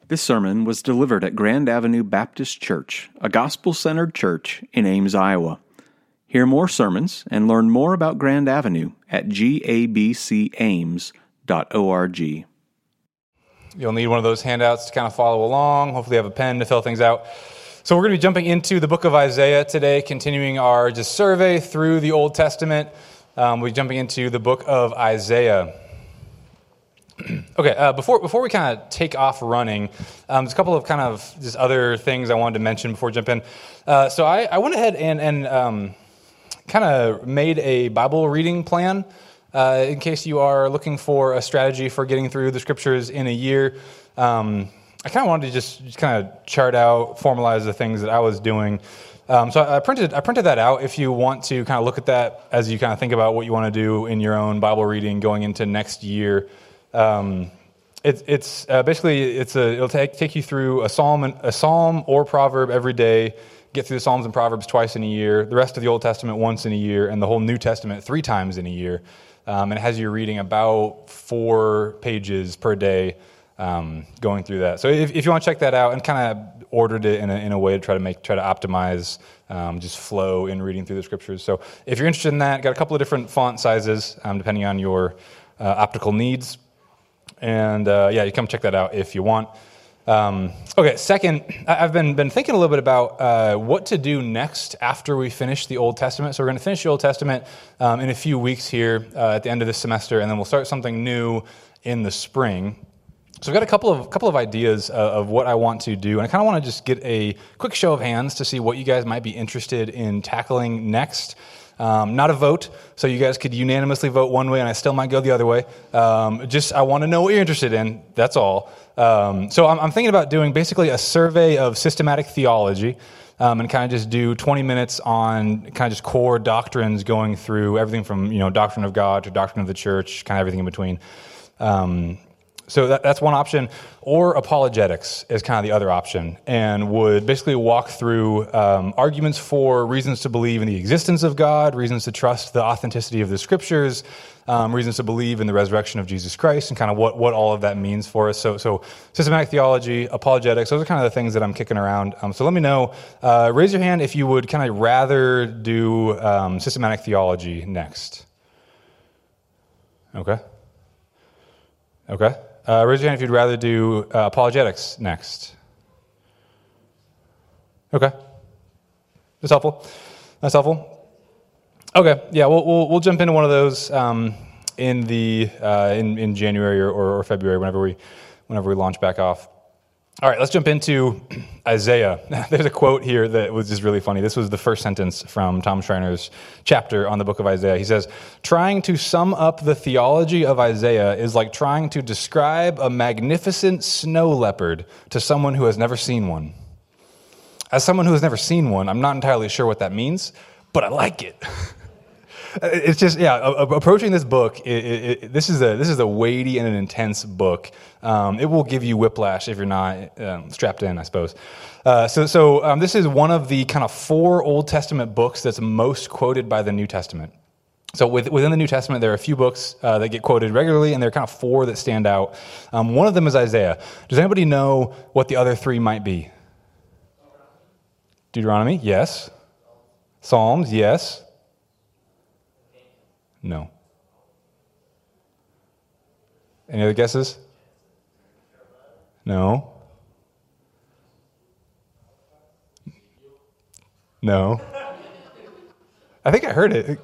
This sermon was delivered at Grand Avenue Baptist Church, a gospel-centered church in Ames, Iowa. Hear more sermons and learn more about Grand Avenue at gabcames.org. You'll need one of those handouts to kind of follow along. Hopefully you have a pen to fill things out. So we're going to be jumping into the book of Isaiah today, continuing our just survey through the Old Testament. We'll be jumping into the book of Isaiah. Okay, before we kind of take off running, there's a couple of kind of just other things I wanted to mention before we jump in. So I went ahead and kind of made a Bible reading plan in case you are looking for a strategy for getting through the scriptures in a year. I kind of wanted to just kind of chart out, formalize the things that I was doing. So I printed that out if you want to kind of look at that as you kind of think about what you want to do in your own Bible reading going into next year. It's basically it'll take you through a psalm or proverb every day. Get through the Psalms and Proverbs twice in a year, the rest of the Old Testament once in a year, and the whole New Testament 3 times in a year. And it has you reading about 4 pages per day, going through that. So if you want to check that out, and kind of ordered it in a way to try to optimize just flow in reading through the scriptures. So if you're interested in that, got a couple of different font sizes depending on your optical needs. And you come check that out if you want. Okay, second, I've been thinking a little bit about what to do next after we finish the Old Testament. So we're going to finish the Old Testament in a few weeks here at the end of this semester, and then we'll start something new in the spring. So I've got a couple of ideas of what I want to do, and I kind of want to just get a quick show of hands to see what you guys might be interested in tackling next. Not a vote, so you guys could unanimously vote one way, and I still might go the other way. I want to know what you're interested in, that's all. So I'm thinking about doing basically a survey of systematic theology, and kind of just do 20 minutes on kind of just core doctrines going through everything from, doctrine of God to doctrine of the church, kind of everything in between. So that's one option, or apologetics is kind of the other option, and would basically walk through arguments for reasons to believe in the existence of God, reasons to trust the authenticity of the scriptures, reasons to believe in the resurrection of Jesus Christ, and kind of what all of that means for us. So systematic theology, apologetics, those are kind of the things that I'm kicking around. So let me know. Raise your hand if you would kind of rather do systematic theology next. Okay. Raise your hand if you'd rather do apologetics next. Okay. That's helpful. Okay. Yeah, we'll jump into one of those in January or February whenever we launch back off. All right, let's jump into Isaiah. There's a quote here that was just really funny. This was the first sentence from Tom Schreiner's chapter on the book of Isaiah. He says, "Trying to sum up the theology of Isaiah is like trying to describe a magnificent snow leopard to someone who has never seen one." As someone who has never seen one, I'm not entirely sure what that means, but I like it. It's just, approaching this book, this is a weighty and an intense book. It will give you whiplash if you're not strapped in, I suppose. So this is one of the kind of 4 Old Testament books that's most quoted by the New Testament. So within the New Testament, there are a few books that get quoted regularly, and there are kind of 4 that stand out. One of them is Isaiah. Does anybody know what the other 3 might be? Deuteronomy, yes. Psalms, yes. No. Any other guesses? No. No. I think I heard it.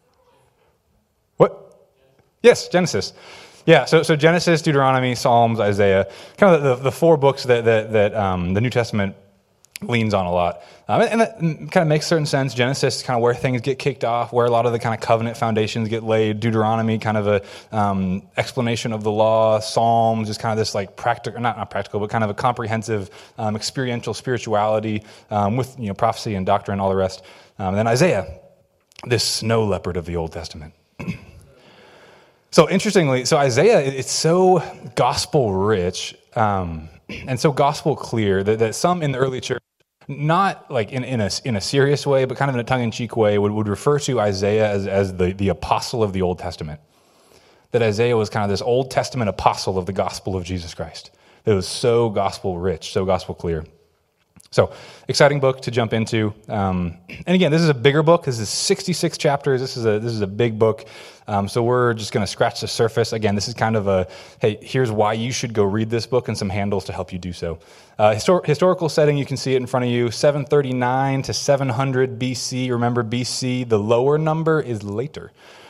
What? Yes, Genesis. Yeah, so Genesis, Deuteronomy, Psalms, Isaiah, kind of the 4 books that the New Testament leans on a lot. And that kind of makes certain sense. Genesis is kind of where things get kicked off, where a lot of the kind of covenant foundations get laid. Deuteronomy, kind of a explanation of the law. Psalms is kind of this like practical, not practical, but kind of a comprehensive experiential spirituality with prophecy and doctrine and all the rest. And then Isaiah, this snow leopard of the Old Testament. So interestingly, Isaiah, it's so gospel rich and so gospel clear that some in the early church, not like in a serious way, but kind of in a tongue-in-cheek way, would refer to Isaiah as the apostle of the Old Testament. That Isaiah was kind of this Old Testament apostle of the gospel of Jesus Christ. It was so gospel rich, so gospel clear. So, exciting book to jump into. And again, this is a bigger book. This is 66 chapters. This is a big book. So we're just going to scratch the surface. Again, this is kind of a, hey, here's why you should go read this book and some handles to help you do so. Historical setting, you can see it in front of you, 739 to 700 BC. Remember, BC, the lower number is later.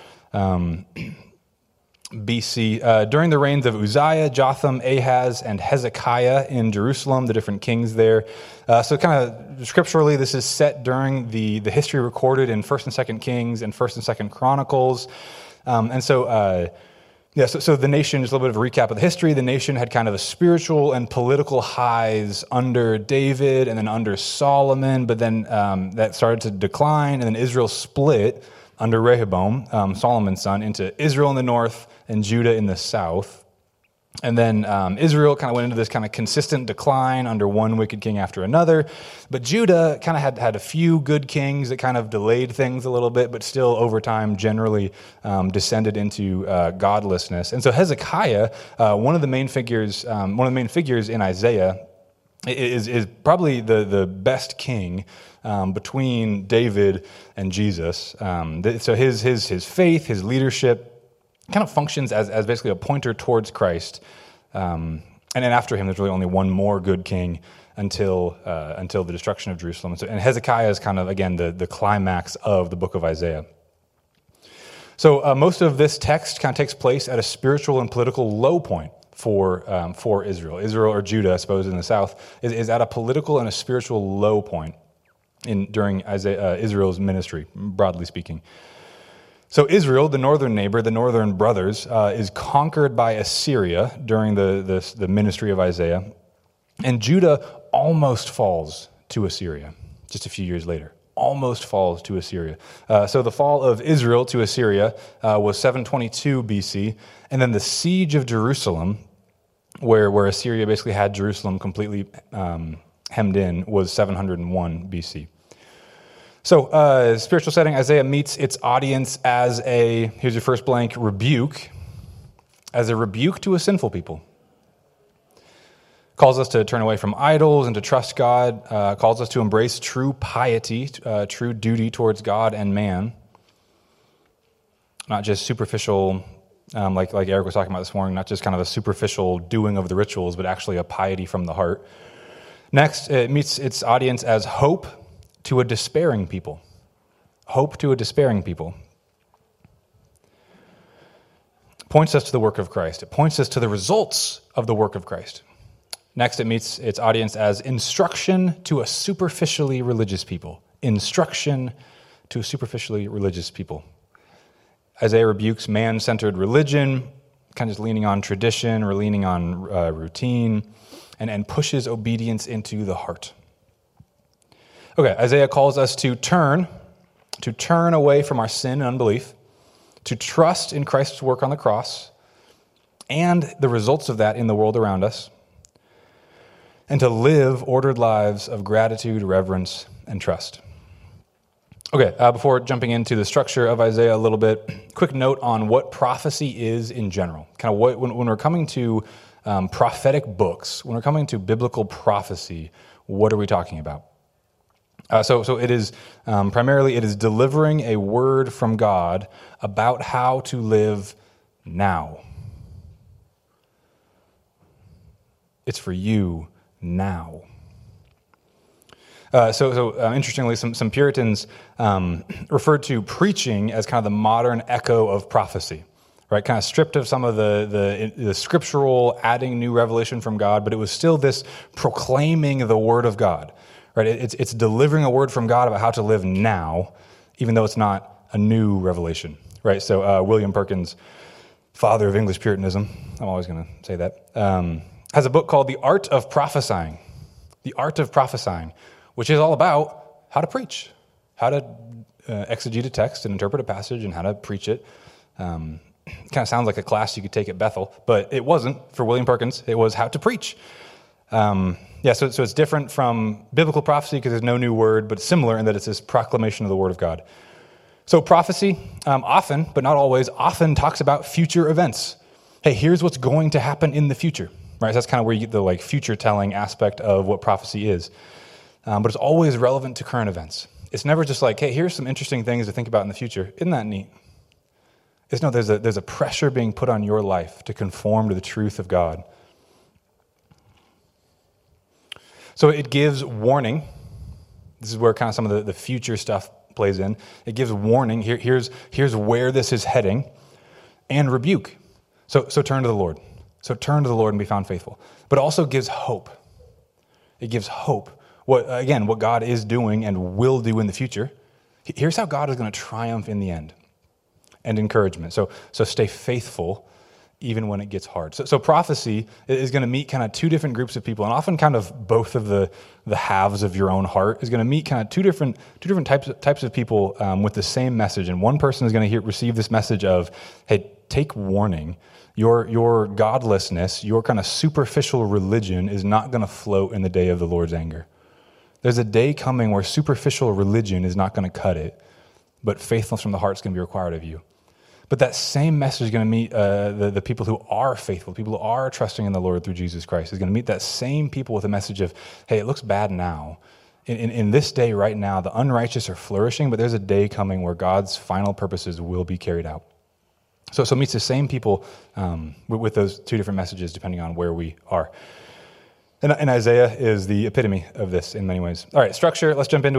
BC, during the reigns of Uzziah, Jotham, Ahaz, and Hezekiah in Jerusalem, the different kings there. So kind of scripturally, this is set during the history recorded in 1st and 2nd Kings and 1st and 2nd Chronicles. So the nation, just a little bit of a recap of the history, the nation had kind of a spiritual and political highs under David and then under Solomon, but then that started to decline, and then Israel split under Rehoboam, Solomon's son, into Israel in the north and Judah in the south. And then Israel kind of went into this kind of consistent decline under one wicked king after another. But Judah kind of had a few good kings that kind of delayed things a little bit, but still over time generally descended into godlessness. And so Hezekiah, one of the main figures in Isaiah, is probably the best king between David and Jesus. So his faith, his leadership, kind of functions as basically a pointer towards Christ. And then after him, there's really only one more good king until the destruction of Jerusalem. And Hezekiah is kind of, again, the climax of the book of Isaiah. So most of this text kind of takes place at a spiritual and political low point for Israel. Israel, or Judah, I suppose, in the south, is at a political and a spiritual low point during Israel's ministry, broadly speaking. So Israel, the northern neighbor, the northern brothers, is conquered by Assyria during the ministry of Isaiah. And Judah almost falls to Assyria just a few years later. Almost falls to Assyria. So the fall of Israel to Assyria was 722 BC. And then the siege of Jerusalem, where Assyria basically had Jerusalem completely hemmed in, was 701 BC. So, spiritual setting, Isaiah meets its audience as here's your first blank, rebuke, as a rebuke to a sinful people. Calls us to turn away from idols and to trust God, calls us to embrace true piety, true duty towards God and man, not just superficial, like Eric was talking about this morning, not just kind of a superficial doing of the rituals, but actually a piety from the heart. Next, it meets its audience as hope to a despairing people. Hope to a despairing people. It points us to the work of Christ. It points us to the results of the work of Christ. Next, it meets its audience as instruction to a superficially religious people. Instruction to a superficially religious people. Isaiah rebukes man-centered religion, kind of just leaning on tradition or leaning on routine, and pushes obedience into the heart. Okay, Isaiah calls us to turn away from our sin and unbelief, to trust in Christ's work on the cross, and the results of that in the world around us, and to live ordered lives of gratitude, reverence, and trust. Okay, before jumping into the structure of Isaiah a little bit, quick note on what prophecy is in general. Kind of when we're coming to prophetic books, when we're coming to biblical prophecy, what are we talking about? So it is primarily it is delivering a word from God about how to live now. It's for you now. Interestingly, some Puritans referred to preaching as kind of the modern echo of prophecy, right? Kind of stripped of some of the scriptural, adding new revelation from God, but it was still this proclaiming the word of God. Right, it's delivering a word from God about how to live now, even though it's not a new revelation. Right, so William Perkins, father of English Puritanism, I'm always going to say that, has a book called The Art of Prophesying. The Art of Prophesying, which is all about how to preach, how to exegete a text and interpret a passage, and how to preach it. Kind of sounds like a class you could take at Bethel, but it wasn't for William Perkins. It was how to preach. So it's different from biblical prophecy because there's no new word, but similar in that it's this proclamation of the word of God. So prophecy, often, but not always, often talks about future events. Hey, here's what's going to happen in the future. right? So that's kind of where you get the like future telling aspect of what prophecy is. But it's always relevant to current events. It's never just like, hey, here's some interesting things to think about in the future. Isn't that neat? It's no, there's a pressure being put on your life to conform to the truth of God. So it gives warning. This is where kind of some of the future stuff plays in. It gives warning. Here's where this is heading, and rebuke. So turn to the Lord. So turn to the Lord and be found faithful. But it also gives hope. It gives hope. What God is doing and will do in the future. Here's how God is going to triumph in the end. And encouragement. So stay faithful even when it gets hard. So prophecy is going to meet kind of two different groups of people, and often kind of both of the halves of your own heart is going to meet kind of two different types of people with the same message. And one person is going to receive this message of, hey, take warning. Your godlessness, your kind of superficial religion is not going to float in the day of the Lord's anger. There's a day coming where superficial religion is not going to cut it, but faithfulness from the heart is going to be required of you. But that same message is going to meet the people who are faithful, people who are trusting in the Lord through Jesus Christ. Is going to meet that same people with a message of, hey, it looks bad now. In this day right now, the unrighteous are flourishing, but there's a day coming where God's final purposes will be carried out. So it meets the same people with those two different messages depending on where we are. And Isaiah is the epitome of this in many ways. All right, structure, let's jump into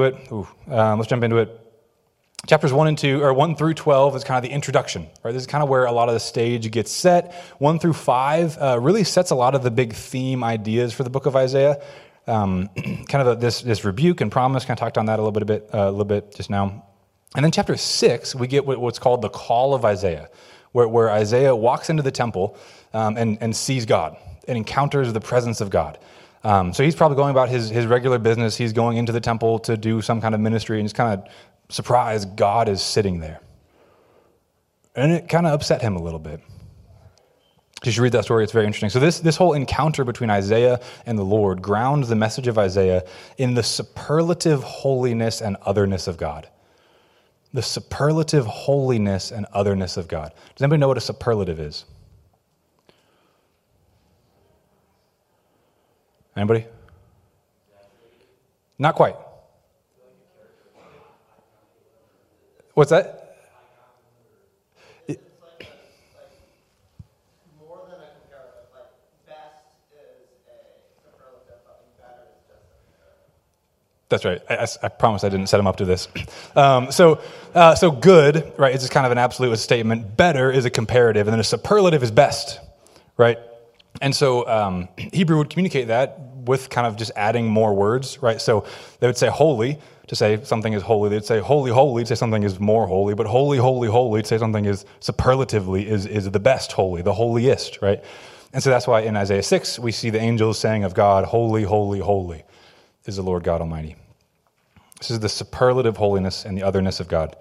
it. Chapters 1 through 12 is kind of the introduction, right? This is kind of where a lot of the stage gets set. 1 through 5 really sets a lot of the big theme ideas for the book of Isaiah. Kind of this rebuke and promise. Kind of talked on that a little bit just now. And then chapter 6, we get what's called the call of Isaiah, where Isaiah walks into the temple and sees God and encounters the presence of God. So he's probably going about his regular business. He's going into the temple to do some kind of ministry, and he's kind of surprised God is sitting there. And it kind of upset him a little bit. You should read that story. It's very interesting. So this whole encounter between Isaiah and the Lord grounds the message of Isaiah in the superlative holiness and otherness of God. The superlative holiness and otherness of God. Does anybody know what a superlative is? Anybody? Not quite. What's that? More than a comparative, like best is a superlative, but better is just a comparative. That's right. I promise I didn't set him up to this. So good, right, is just kind of an absolute statement. Better is a comparative, and then a superlative is best, right? And so Hebrew would communicate that with kind of just adding more words, right? So they would say holy to say something is holy. They'd say holy, holy to say something is more holy. But holy, holy, holy to say something is superlatively is the best holy, the holiest, right? And so that's why in Isaiah 6, we see the angels saying of God, holy, holy, holy is the Lord God Almighty. This is the superlative holiness and the otherness of God.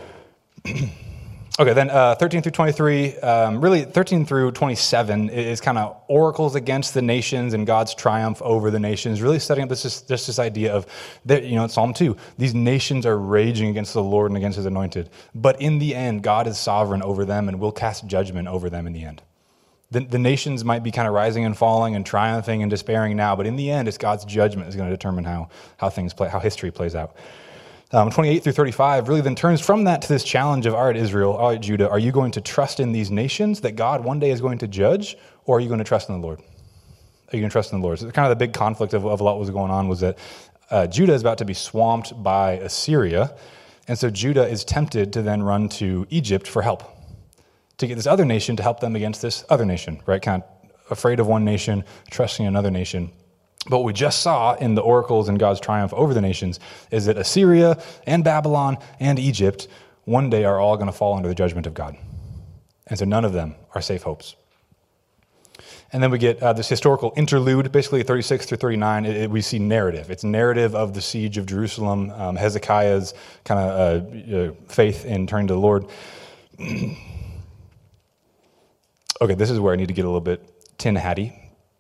Okay, then 13 through 23, really 13 through 27 is kind of oracles against the nations and God's triumph over the nations, really setting up this idea of, in Psalm 2, these nations are raging against the Lord and against his anointed. But in the end, God is sovereign over them and will cast judgment over them in the end. The nations might be kind of rising and falling and triumphing and despairing now, but in the end, it's God's judgment that's going to determine how things play, how history plays out. 28 through 35 really then turns from that to this challenge of, all right, Israel, all right, Judah, are you going to trust in these nations that God one day is going to judge, or are you going to trust in the Lord? Are you going to trust in the Lord? So kind of the big conflict of what was going on was that Judah is about to be swamped by Assyria, and so Judah is tempted to then run to Egypt for help, to get this other nation to help them against this other nation, right? Kind of afraid of one nation, trusting another nation. But what we just saw in the oracles and God's triumph over the nations is that Assyria and Babylon and Egypt one day are all going to fall under the judgment of God. And so none of them are safe hopes. And then we get this historical interlude, basically 36 through 39. We see narrative. It's narrative of the siege of Jerusalem, Hezekiah's kind of faith in turning to the Lord. Okay, this is where I need to get a little bit tin hatty.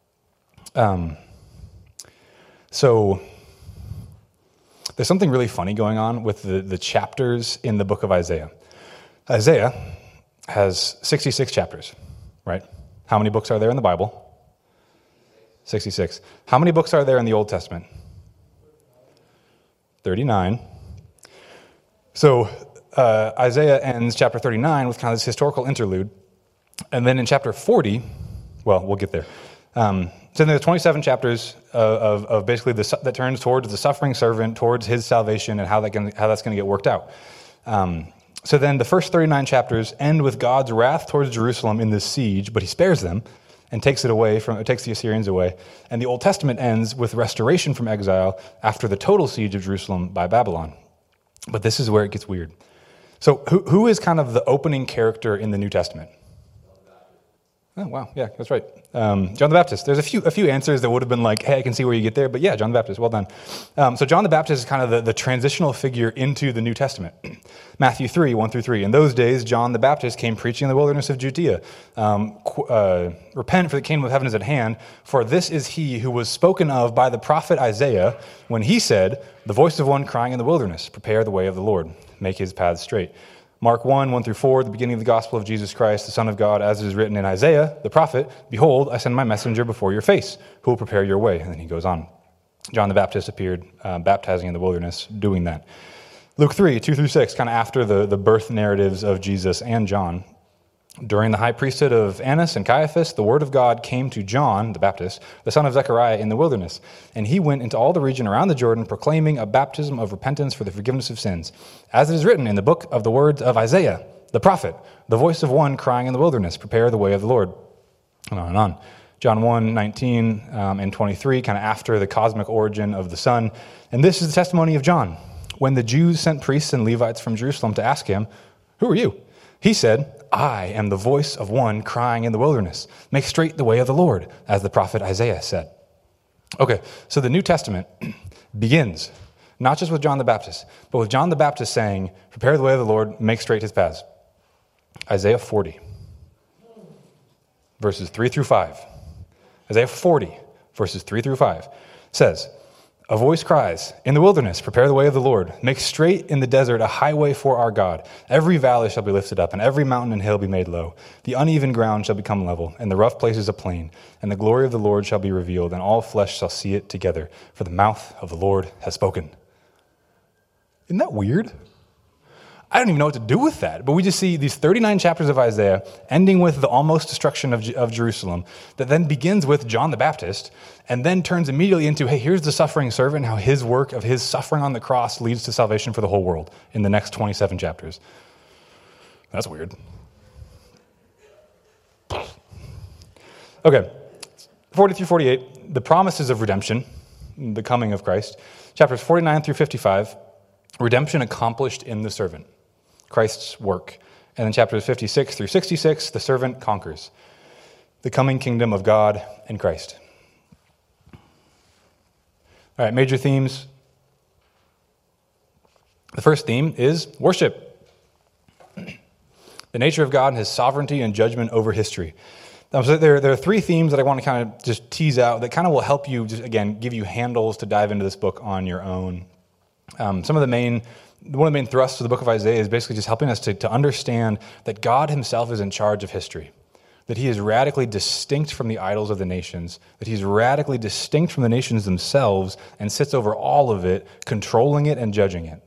So there's something really funny going on with the chapters in the book of Isaiah. Isaiah has 66 chapters, right? How many books are there in the Bible? 66. How many books are there in the Old Testament? 39. So Isaiah ends chapter 39 with kind of this historical interlude. And then in chapter 40, well, we'll get there. So there are 27 chapters of basically that turns towards the suffering servant, towards his salvation, and how that's going to get worked out. So then the first 39 chapters end with God's wrath towards Jerusalem in this siege, but he spares them and takes the Assyrians away. And the Old Testament ends with restoration from exile after the total siege of Jerusalem by Babylon. But this is where it gets weird. So who is kind of the opening character in the New Testament? Oh, wow. Yeah, that's right. John the Baptist. There's a few answers that would have been like, hey, I can see where you get there. But yeah, John the Baptist. Well done. So John the Baptist is kind of the transitional figure into the New Testament. Matthew 3, 1-3. In those days, John the Baptist came preaching in the wilderness of Judea. Repent, for the kingdom of heaven is at hand. For this is he who was spoken of by the prophet Isaiah when he said, the voice of one crying in the wilderness, prepare the way of the Lord, make his paths straight. Mark 1, 1-4, the beginning of the gospel of Jesus Christ, the Son of God, as it is written in Isaiah, the prophet, behold, I send my messenger before your face, who will prepare your way. And then he goes on. John the Baptist appeared baptizing in the wilderness, doing that. Luke 3, 2-6, kind of after the birth narratives of Jesus and John. During the high priesthood of Annas and Caiaphas, the word of God came to John, the Baptist, the son of Zechariah, in the wilderness. And he went into all the region around the Jordan, proclaiming a baptism of repentance for the forgiveness of sins. As it is written in the book of the words of Isaiah, the prophet, the voice of one crying in the wilderness, prepare the way of the Lord. And on and on. John 1, 19 and 23, kind of after the cosmic origin of the Son. And this is the testimony of John. When the Jews sent priests and Levites from Jerusalem to ask him, who are you? He said, I am the voice of one crying in the wilderness. Make straight the way of the Lord, as the prophet Isaiah said. Okay, so the New Testament begins not just with John the Baptist, but with John the Baptist saying, prepare the way of the Lord, make straight his paths. Isaiah 40, verses 3-5. Isaiah 40, verses 3-5 says, a voice cries, in the wilderness, prepare the way of the Lord. Make straight in the desert a highway for our God. Every valley shall be lifted up, and every mountain and hill be made low. The uneven ground shall become level, and the rough places a plain. And the glory of the Lord shall be revealed, and all flesh shall see it together. For the mouth of the Lord has spoken. Isn't that weird? I don't even know what to do with that. But we just see these 39 chapters of Isaiah ending with the almost destruction of Jerusalem that then begins with John the Baptist and then turns immediately into, hey, here's the suffering servant, how his work of his suffering on the cross leads to salvation for the whole world in the next 27 chapters. That's weird. Okay, 40-48, the promises of redemption, the coming of Christ. Chapters 49-55, redemption accomplished in the servant. Christ's work. And then chapters 56-66, the servant conquers. The coming kingdom of God and Christ. All right, major themes. The first theme is worship. The nature of God and his sovereignty and judgment over history. So there are three themes that I want to kind of just tease out that kind of will help you, just again, give you handles to dive into this book on your own. One of the main thrusts of the book of Isaiah is basically just helping us to understand that God himself is in charge of history, that he is radically distinct from the idols of the nations, that he's radically distinct from the nations themselves and sits over all of it, controlling it and judging it.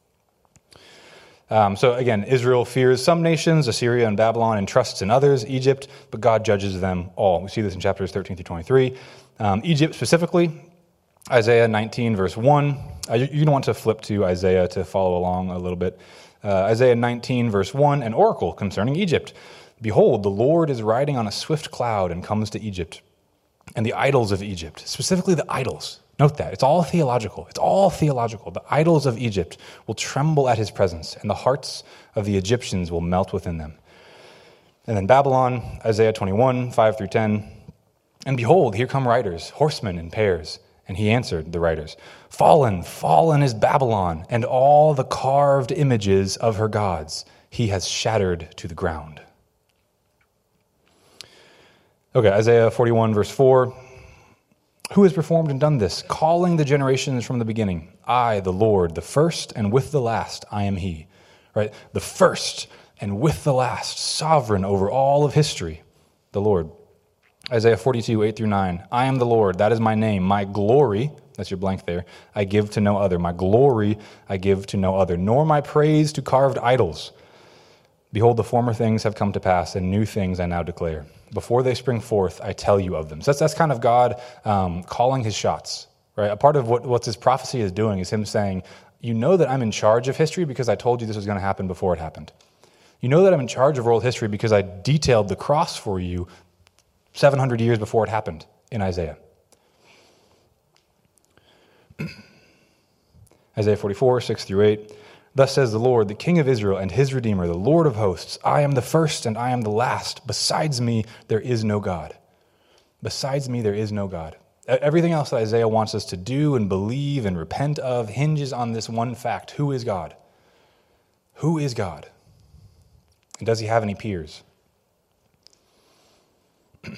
So again, Israel fears some nations, Assyria and Babylon, and trusts in others, Egypt, but God judges them all. We see this in chapters 13-23. Egypt specifically, Isaiah 19, verse 1. You're going to want to flip to Isaiah to follow along a little bit. Isaiah 19, verse 1, an oracle concerning Egypt. Behold, the Lord is riding on a swift cloud and comes to Egypt. And the idols of Egypt, specifically the idols, note that, it's all theological. It's all theological. The idols of Egypt will tremble at his presence, and the hearts of the Egyptians will melt within them. And then Babylon, Isaiah 21, 5-10. And behold, here come riders, horsemen in pairs. And he answered the writers, fallen, fallen is Babylon, and all the carved images of her gods he has shattered to the ground. Okay, Isaiah 41, verse 4. Who has performed and done this, calling the generations from the beginning? I, the Lord, the first, and with the last, I am he. Right? The first, and with the last, sovereign over all of history, the Lord. Isaiah 42, 8 through 9. I am the Lord, that is my name. My glory, that's your blank there, I give to no other. My glory I give to no other, nor my praise to carved idols. Behold, the former things have come to pass, and new things I now declare. Before they spring forth, I tell you of them. So that's kind of God calling his shots, right? A part of what this prophecy is doing is him saying, you know that I'm in charge of history because I told you this was going to happen before it happened. You know that I'm in charge of world history because I detailed the cross for you 700 years before it happened in Isaiah. Isaiah 44, 6 through 8. Thus says the Lord, the King of Israel and his Redeemer, the Lord of hosts, I am the first and I am the last. Besides me, there is no God. Besides me, there is no God. Everything else that Isaiah wants us to do and believe and repent of hinges on this one fact. Who is God? Who is God? And does he have any peers? I'm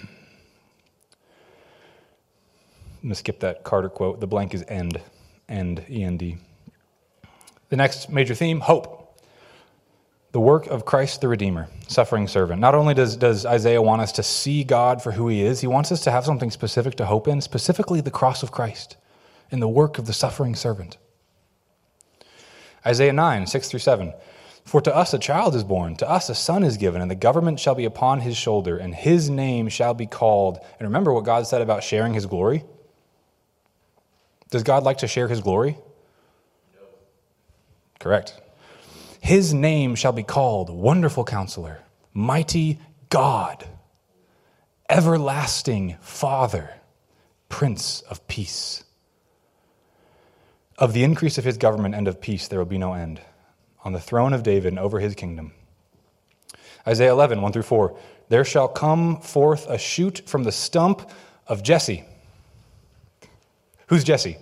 going to skip that Carter quote. The blank is end, E-N-D. The next major theme, hope. The work of Christ the Redeemer, suffering servant. Not only does Isaiah want us to see God for who he is, he wants us to have something specific to hope in, specifically the cross of Christ and the work of the suffering servant. Isaiah 9, 6 through 7. For to us a child is born, to us a son is given, and the government shall be upon his shoulder, and his name shall be called. And remember what God said about sharing his glory? Does God like to share his glory? No. Correct. His name shall be called Wonderful Counselor, Mighty God, Everlasting Father, Prince of Peace. Of the increase of his government and of peace there will be no end, on the throne of David and over his kingdom. Isaiah 11, 1 through 4. There shall come forth a shoot from the stump of Jesse. Who's Jesse?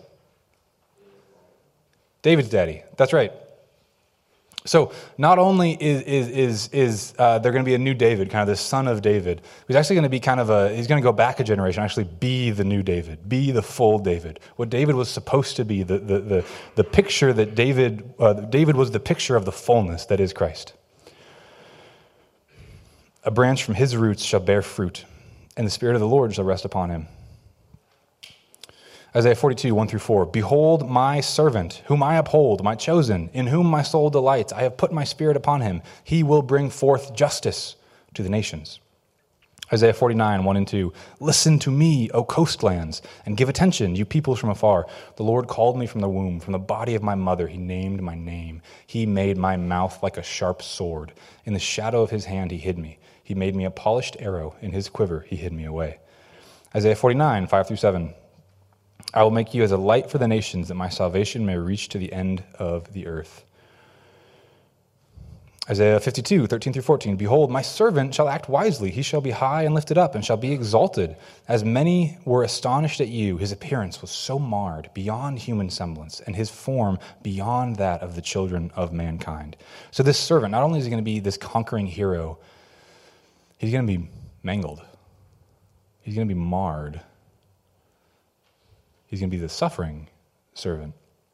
David's daddy. That's right. So not only is there going to be a new David, kind of the son of David, he's actually going to be he's going to go back a generation, actually be the new David, be the full David. What David was supposed to be, the picture that David was the picture of the fullness that is Christ. A branch from his roots shall bear fruit, and the Spirit of the Lord shall rest upon him. Isaiah 42, 1 through 4. Behold my servant, whom I uphold, my chosen, in whom my soul delights. I have put my spirit upon him. He will bring forth justice to the nations. Isaiah 49, 1 and 2. Listen to me, O coastlands, and give attention, you peoples from afar. The Lord called me from the womb, from the body of my mother. He named my name. He made my mouth like a sharp sword. In the shadow of his hand he hid me. He made me a polished arrow. In his quiver he hid me away. Isaiah 49, 5 through 7. I will make you as a light for the nations, that my salvation may reach to the end of the earth. Isaiah 52, 13 through 14. Behold, my servant shall act wisely. He shall be high and lifted up, and shall be exalted. As many were astonished at you, his appearance was so marred beyond human semblance, and his form beyond that of the children of mankind. So this servant, not only is he going to be this conquering hero, he's going to be mangled. He's going to be marred. He's going to be the suffering servant.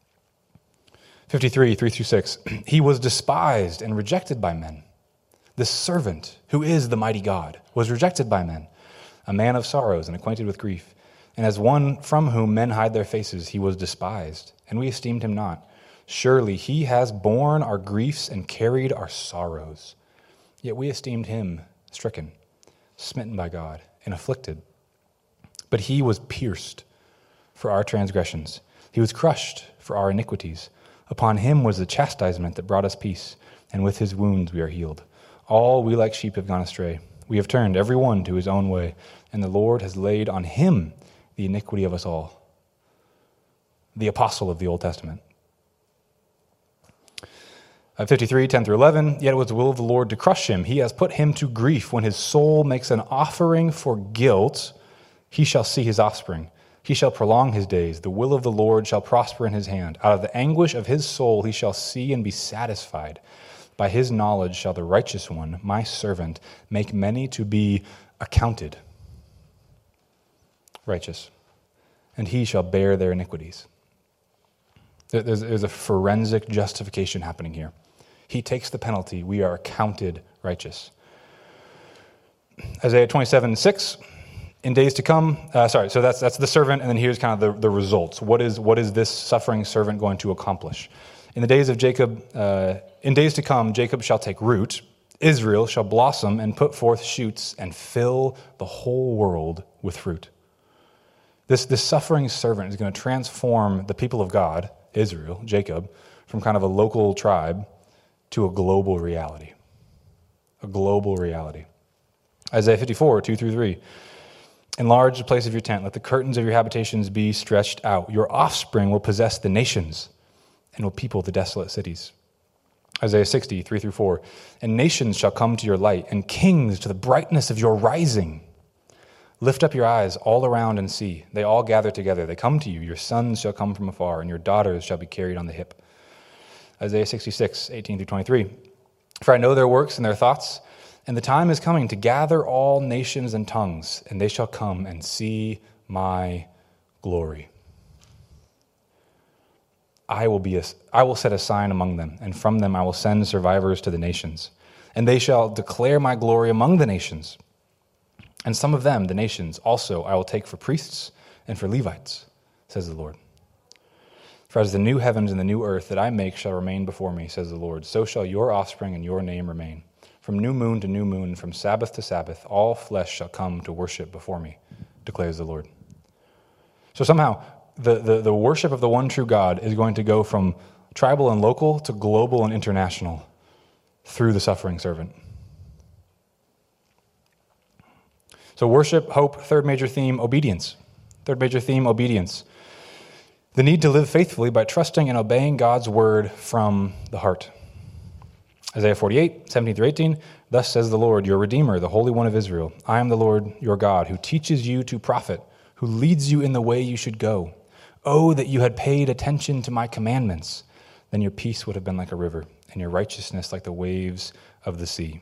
53, 3 through 6. He was despised and rejected by men. This servant, who is the mighty God, was rejected by men, a man of sorrows and acquainted with grief. And as one from whom men hide their faces, he was despised, and we esteemed him not. Surely he has borne our griefs and carried our sorrows. Yet we esteemed him stricken, smitten by God, and afflicted. But he was pierced for our transgressions. He was crushed for our iniquities. Upon him was the chastisement that brought us peace, and with his wounds we are healed. All we like sheep have gone astray. We have turned every one to his own way, and the Lord has laid on him the iniquity of us all. The apostle of the Old Testament. 53, 10 through 11. Yet it was the will of the Lord to crush him. He has put him to grief. When his soul makes an offering for guilt, he shall see his offspring. He shall prolong his days. The will of the Lord shall prosper in his hand. Out of the anguish of his soul he shall see and be satisfied. By his knowledge shall the righteous one, my servant, make many to be accounted righteous, and he shall bear their iniquities. There's a forensic justification happening here. He takes the penalty. We are accounted righteous. Isaiah 27, 6. In days to come, so that's the servant, and then here's kind of the results. What is this suffering servant going to accomplish? In the days of Jacob, in days to come, Jacob shall take root, Israel shall blossom and put forth shoots and fill the whole world with fruit. This suffering servant is going to transform the people of God, Israel, Jacob, from kind of a local tribe to a global reality. A global reality. Isaiah 54, 2-3. Enlarge the place of your tent. Let the curtains of your habitations be stretched out. Your offspring will possess the nations and will people the desolate cities. Isaiah 60, 3-4. And nations shall come to your light, and kings to the brightness of your rising. Lift up your eyes all around and see. They all gather together. They come to you. Your sons shall come from afar, and your daughters shall be carried on the hip. Isaiah 66, 18-23. For I know their works and their thoughts, and the time is coming to gather all nations and tongues, and they shall come and see my glory. I will set a sign among them, and from them I will send survivors to the nations. And they shall declare my glory among the nations. And some of them, the nations, also I will take for priests and for Levites, says the Lord. For as the new heavens and the new earth that I make shall remain before me, says the Lord, so shall your offspring and your name remain. From new moon to new moon, from Sabbath to Sabbath, all flesh shall come to worship before me, declares the Lord. So somehow, the worship of the one true God is going to go from tribal and local to global and international through the suffering servant. So worship, hope, third major theme, obedience. Third major theme, obedience. The need to live faithfully by trusting and obeying God's word from the heart. Isaiah 48, 17-18, thus says the Lord, your Redeemer, the Holy One of Israel. I am the Lord your God, who teaches you to profit, who leads you in the way you should go. Oh, that you had paid attention to my commandments. Then your peace would have been like a river, and your righteousness like the waves of the sea.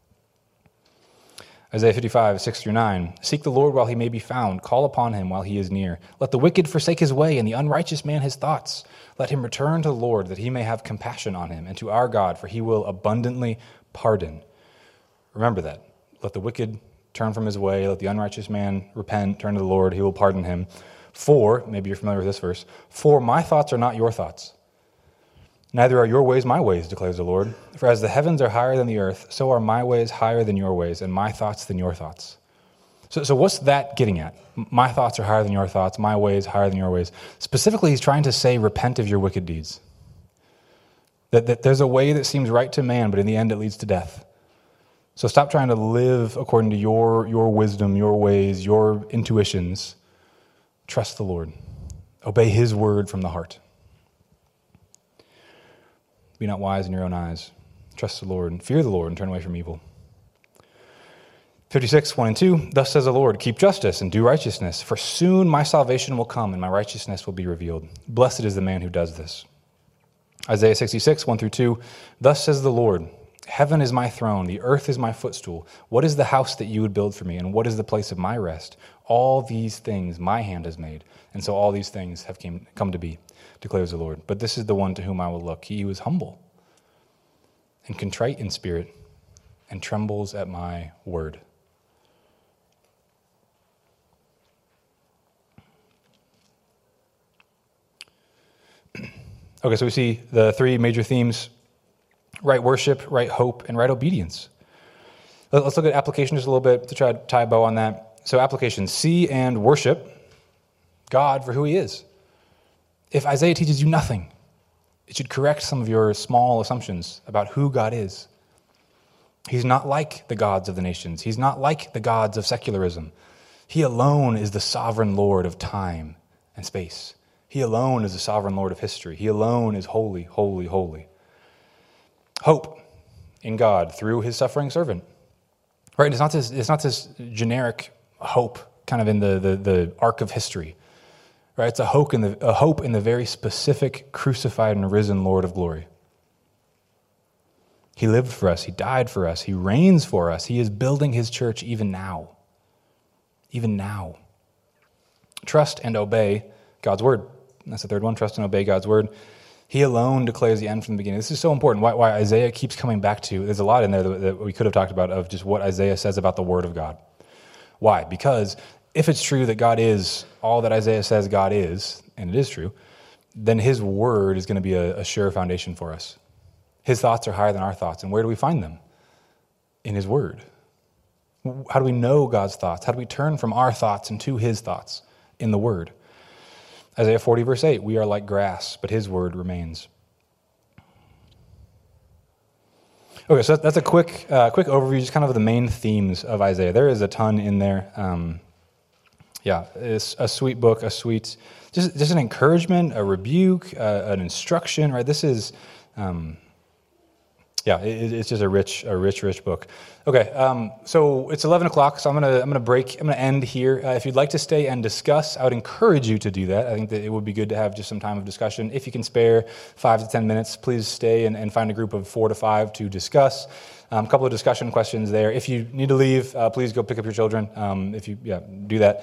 Isaiah 55, 6-9, seek the Lord while he may be found. Call upon him while he is near. Let the wicked forsake his way, and the unrighteous man his thoughts. Let him return to the Lord, that he may have compassion on him, and to our God, for he will abundantly pardon. Remember that. Let the wicked turn from his way. Let the unrighteous man repent, turn to the Lord. He will pardon him. For, maybe you're familiar with this verse, for my thoughts are not your thoughts. Neither are your ways my ways, declares the Lord. For as the heavens are higher than the earth, so are my ways higher than your ways, and my thoughts than your thoughts. So what's that getting at? My thoughts are higher than your thoughts, my ways higher than your ways. Specifically, he's trying to say, repent of your wicked deeds. That there's a way that seems right to man, but in the end it leads to death. So stop trying to live according to your wisdom, your ways, your intuitions. Trust the Lord. Obey his word from the heart. Be not wise in your own eyes. Trust the Lord and fear the Lord and turn away from evil. 56, 1-2, thus says the Lord, keep justice and do righteousness, for soon my salvation will come and my righteousness will be revealed. Blessed is the man who does this. Isaiah 66, 1-2, thus says the Lord, heaven is my throne, the earth is my footstool. What is the house that you would build for me, and what is the place of my rest? All these things my hand has made, and so all these things have come to be, declares the Lord. But this is the one to whom I will look, he who is humble and contrite in spirit and trembles at my word. Okay, so we see the three major themes: right worship, right hope, and right obedience. Let's look at application just a little bit to try to tie a bow on that. So application, see and worship God for who he is. If Isaiah teaches you nothing, it should correct some of your small assumptions about who God is. He's not like the gods of the nations. He's not like the gods of secularism. He alone is the sovereign Lord of time and space. He alone is the sovereign Lord of history. He alone is holy, holy, holy. Hope in God through his suffering servant. Right? It's not this generic hope kind of in the arc of history. Right? It's a hope in the very specific crucified and risen Lord of glory. He lived for us. He died for us. He reigns for us. He is building his church even now. Even now. Trust and obey God's word. That's the third one. Trust and obey God's word. He alone declares the end from the beginning. This is so important. Why Isaiah keeps coming back to. There's a lot in there that we could have talked about of just what Isaiah says about the word of God. Why? Because if it's true that God is all that Isaiah says God is, and it is true, then his word is going to be a sure foundation for us. His thoughts are higher than our thoughts. And where do we find them? In his word. How do we know God's thoughts? How do we turn from our thoughts into his thoughts? In the word. Isaiah 40, verse 8, we are like grass, but his word remains. Okay, so that's a quick overview, just kind of the main themes of Isaiah. There is a ton in there. It's a sweet book, just an encouragement, a rebuke, an instruction, right? This is, it's just a rich book. Okay, so it's 11 o'clock, so I'm gonna end here. If you'd like to stay and discuss, I would encourage you to do that. I think that it would be good to have just some time of discussion. If you can spare 5 to 10 minutes, please stay and find a group of 4 to 5 to discuss. A couple of discussion questions there. If you need to leave, please go pick up your children. Do that.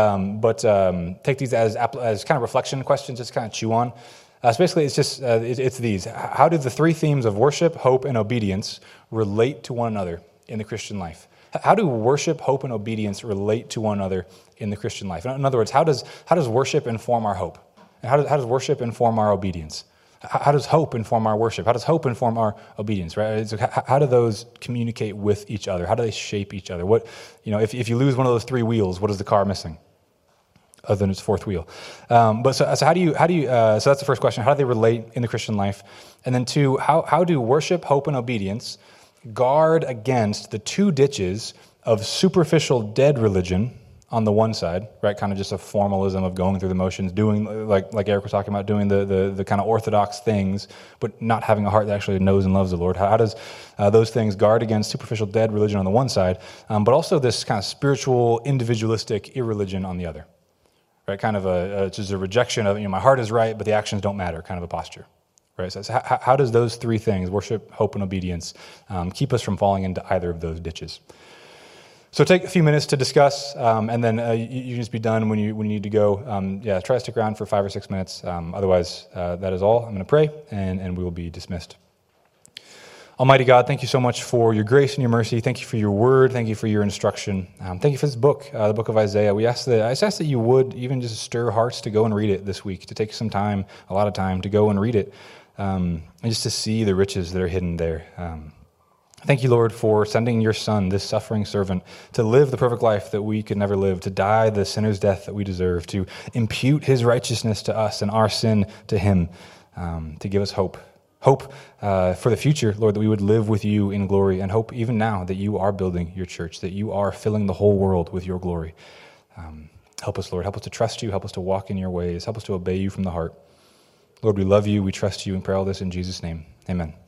But take these as kind of reflection questions, just kind of chew on. So basically, it's these. How do the 3 themes of worship, hope, and obedience relate to one another in the Christian life? How do worship, hope, and obedience relate to one another in the Christian life? In other words, how does worship inform our hope? And how does worship inform our obedience? How does hope inform our worship? How does hope inform our obedience? Right? So how do those communicate with each other? How do they shape each other? If you lose one of those 3 wheels, what is the car missing? Other than its 4th wheel. So that's the first question. How do they relate in the Christian life? And then 2, how do worship, hope, and obedience guard against the 2 ditches of superficial dead religion on the one side, right? Kind of just a formalism of going through the motions, doing, like Eric was talking about, doing the kind of orthodox things, but not having a heart that actually knows and loves the Lord. How does those things guard against superficial dead religion on the one side, but also this kind of spiritual, individualistic irreligion on the other? Right, kind of just a rejection of, my heart is right, but the actions don't matter, kind of a posture. Right, so how does those 3 things, worship, hope, and obedience, keep us from falling into either of those ditches? So take a few minutes to discuss, and then you can just be done when you need to go. Try to stick around for 5 or 6 minutes. Otherwise, that is all. I'm going to pray, and we will be dismissed. Almighty God, thank you so much for your grace and your mercy. Thank you for your word. Thank you for your instruction. Thank you for this book, the book of Isaiah. I ask that you would even just stir hearts to go and read it this week, to take some time, a lot of time, to go and read it, and just to see the riches that are hidden there. Thank you, Lord, for sending your Son, this suffering servant, to live the perfect life that we could never live, to die the sinner's death that we deserve, to impute his righteousness to us and our sin to him, to give us hope. Hope for the future, Lord, that we would live with you in glory, and hope even now that you are building your church, that you are filling the whole world with your glory. Help us, Lord. Help us to trust you. Help us to walk in your ways. Help us to obey you from the heart. Lord, we love you. We trust you, and pray all this in Jesus' name. Amen.